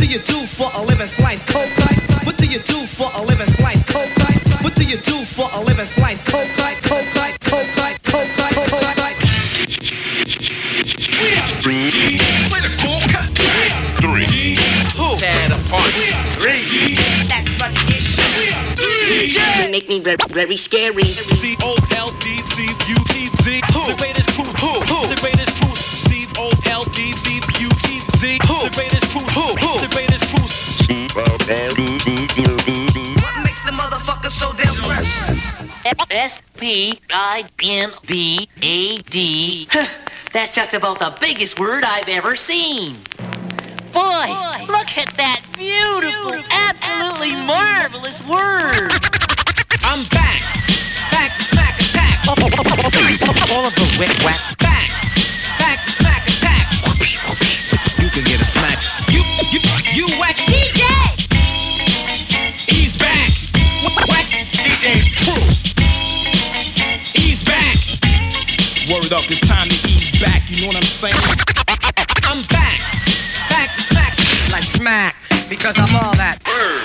you do for a living? Slice coke ice? What do you do for a living? Slice coke ice? What do you do for a living? Slice coke ice? Coke ice? Coke ice? Coke ice? Coke ice? Three. Tear apart. That's funny as shit. They make me very scary. C-O-L-D-C-U-T-Z. The greatest truth. The greatest truth. C-O-L-D-C-U-T-Z. The greatest truth. The greatest truth. What makes the motherfucker so damn fresh? S-P-I-N-B-A-D. That's just about the biggest word I've ever seen. Boy, look at that beautiful, absolutely marvelous word. I'm back. Back to smack attack. All of the wet whack. Back. Back to smack attack. You can get a smack. You whack. DJ! He's back. Whack. DJ's crew. He's back. Word up, it's time to ease back. You know what I'm saying? I'm back. Back to smack. Like smack, because I'm all that.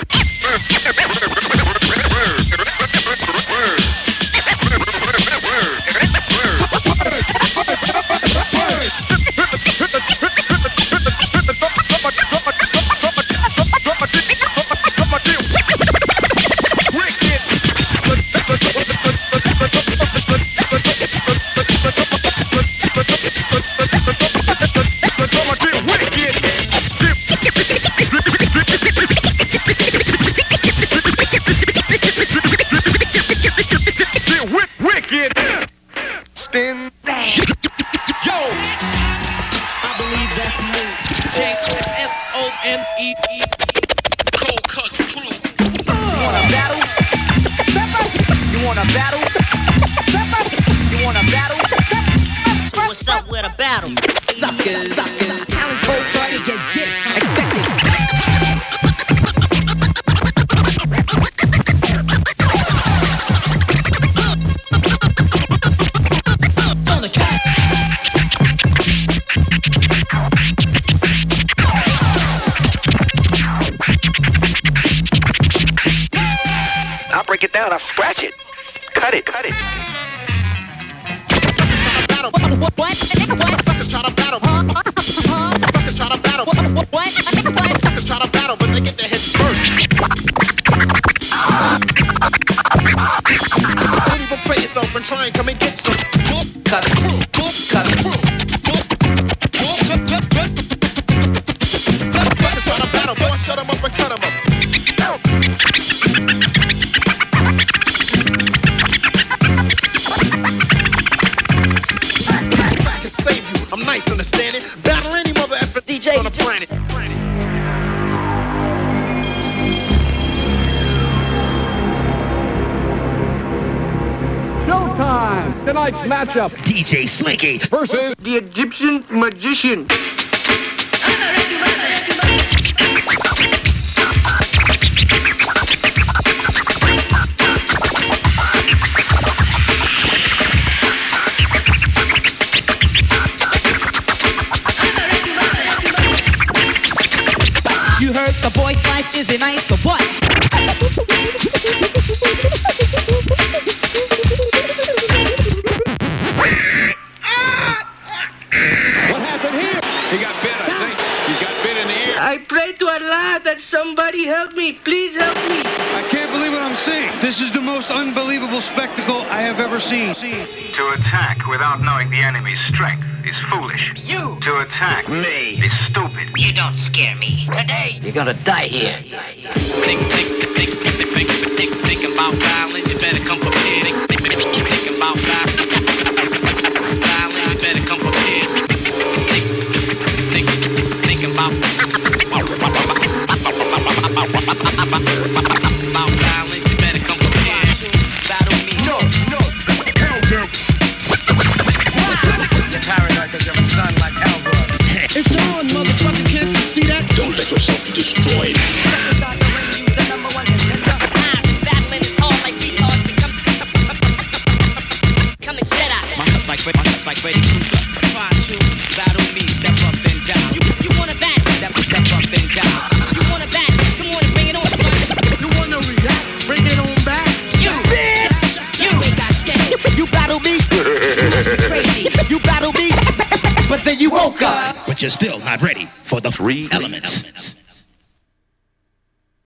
Spin. Yo! I believe that's me. J-S-O-N-E-E. Cold Cuts Crew. You wanna battle? You wanna battle? You wanna battle? What's up with a battle? Suckers. Talent's both sides get dissed. Expect it. On the cut. I'll break it down, I'll scratch it. Cut it. What? Suckers try to battle. Suckers try to battle. What? Suckers try to battle, but they get their heads first. Don't even play yourself and try and come and get some. Cut it. Cut it. Suckers try to battle, boy, shut 'em up and cut 'em up. I can save you. I'm nice, understanding. Battle any mother effer DJ. on the planet. Showtime! Tonight's matchup DJ Slinky. versus The Egyptian magician. You heard the boy Slice isn't nice, so what? what happened here? He got bit, I think. He got bit in the ear. I pray to Allah that somebody help me. Please help me. I can't believe what I'm seeing. This is the most unbelievable spectacle I have ever seen. To attack without knowing the enemy's strength is foolish. You. To attack Me. is stupid. You don't scare me. Today. You're gonna die here. Think about violence, you better come prepared. Think about violence, you better come prepared. Think about violence, you better come prepared. Battle me. No. You're paranoid 'cause you're a son like Elroy. It's on, motherfucker. Can't you see that? Don't let yourself be destroyed. Like Freddy Krueger. Try to battle me, step up and down. You wanna battle? Step up and down. battle beat. But then you woke up. But you're still not ready for the 3 elements.